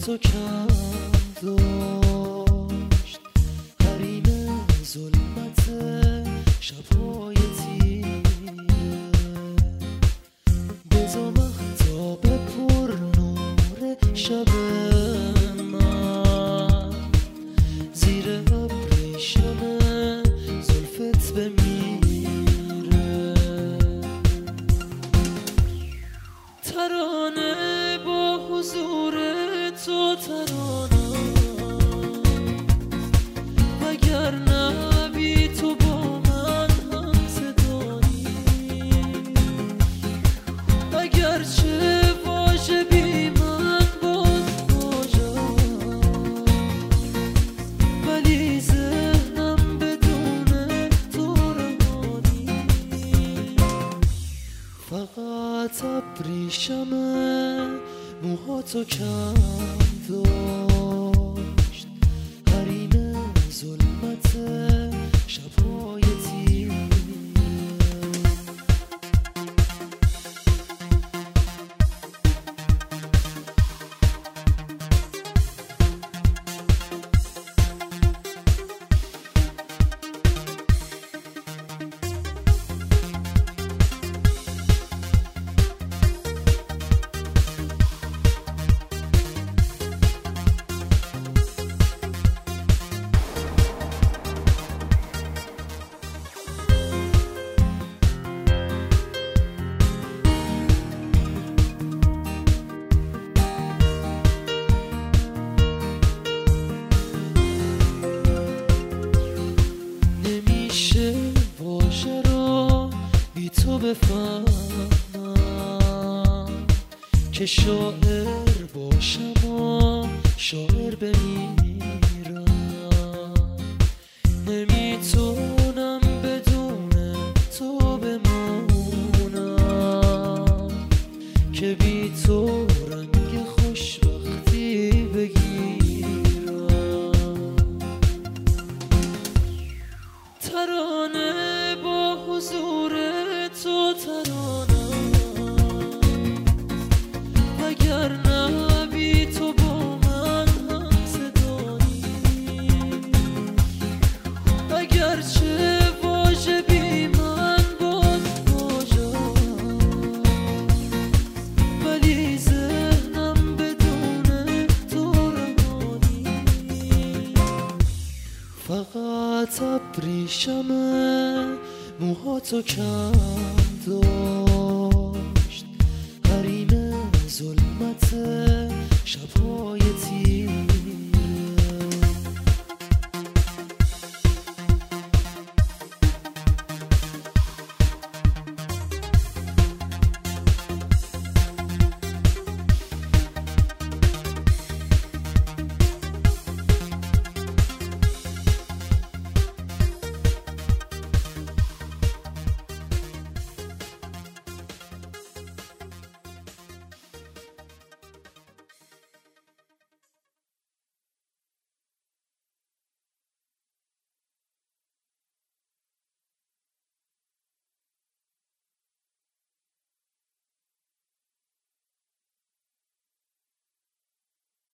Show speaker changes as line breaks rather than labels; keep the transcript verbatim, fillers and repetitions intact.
موهاتو کم داشت، حریم ظلمت شبهای تیره، بزا مهتاب پر نور شب من زیر ابریشم زلفت بمیره. ترانه با حضور تو ترانه، وگر نبی تو با من هم صدایی، اگرچه واژه بی من باز واژه‌ست، ولی ذهنم بدون تو رهانی. فقط ابریشم موهاتو کم داشت، حریم ظلمت شبهای تیره. واژه رو بی تو بفهمم که شاعر باشم و شاعر بمیرم. نمیتونم بدون تو بمونم که بی تو رنگ خوشبختی بگیرم. ترانه با حضور تو ترانه، وگر نبی تو با من هم صدایی، اگرچه واژه بی من باز واژه‌ست، ولی ذهنم بدون تو رهانی. فقط ابریشم موهاتو کم داشت، حریم ظلمت شبهای تیره.